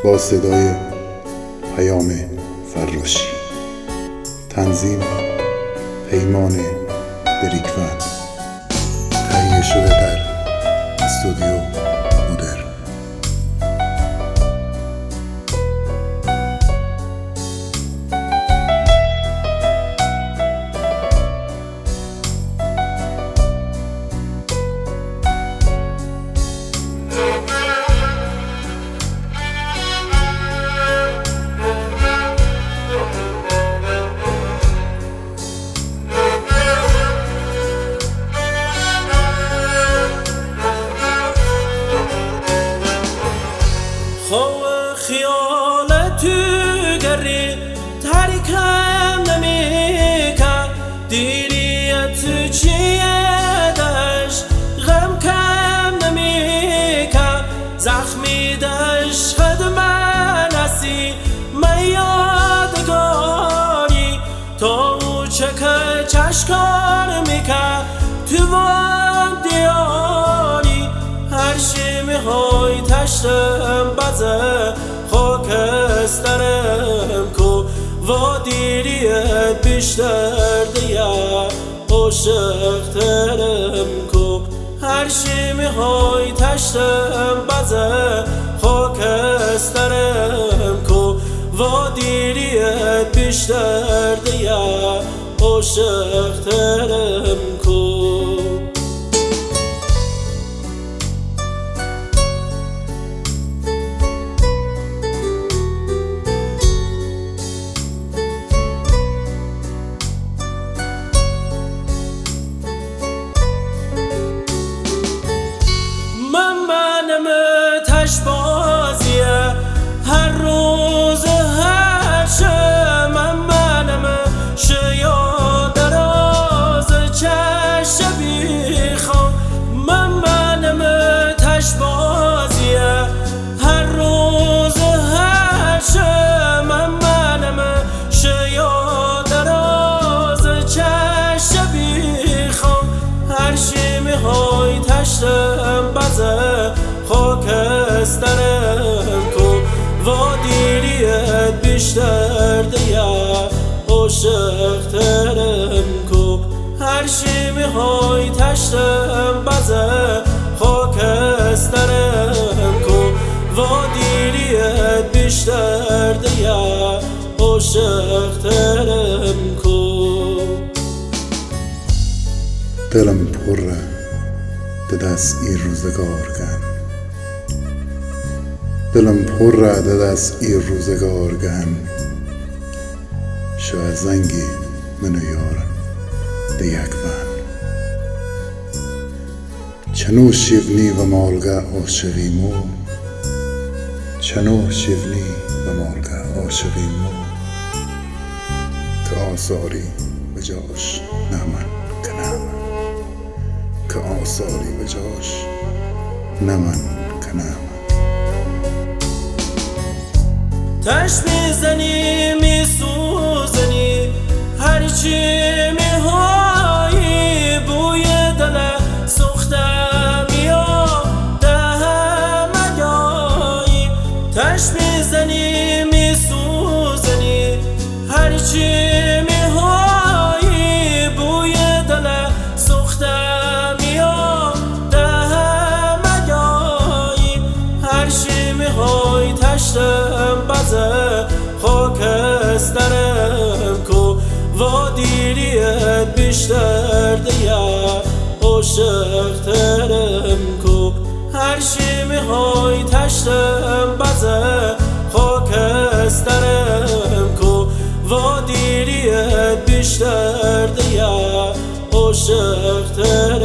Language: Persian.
با صدای پیام فراشی. تنظیم پیمان بریکوند. تهیه شده در استودیو مدرن. خیالت تو گری ترکم نمیکن، دیریت چیه داشت غم کم نمیکن، زخمی داشت خدمت نسی من یادگاری، تو چکه چشکار میکن تو وان دیاری، هر شی میخوای تشتم بزه خاکسترم کو و دیریت بیشتر دیه عاشقترم کو، هر شی میخوای تشتم بزه خاکسترم کو و دیریت بیشتر دیه عاشقترم کو. بازیه هر روز هر شب منم شیا دراز چشم بیخوام، منم تش بازیه هر روز هر شب منم شیا دراز چشم بیخوام، هر شی میخوای تشتم بزه خاکسترم کو و دیریت بیشتر دیه عاشقترم کو، هر شی میخوای تشتم بزه خاکسترم کو و دیریت بیشتر دیه عاشقترم کو. دلم پره ده دست ای روزگارگن، دلم پره ده دست ای روزگارگن، شاید زنگی منو یارم ده یک ون، چنو شیونی و مالگه عاشقیمو، چنو شیونی و مالگه عاشقیمو، که آثاری به جاش نمن که نمن، که آثاری به جاش نمن که نمن. تش میزنی میسوزنی هرچی میهایی، بوی دل سوخته میاد همه جایی، تش میزنی میسوزنی هرچی میهایی، بوی دل سوخته میاد همه جایی، هر شی میخوای تشتم بزه خاکسترم کو و دیریت بیشتر دیه عاشقترم کو، هر شی میخوای تشتم بزه خاکسترم کو و دیریت بیشتر دیه عاشقترم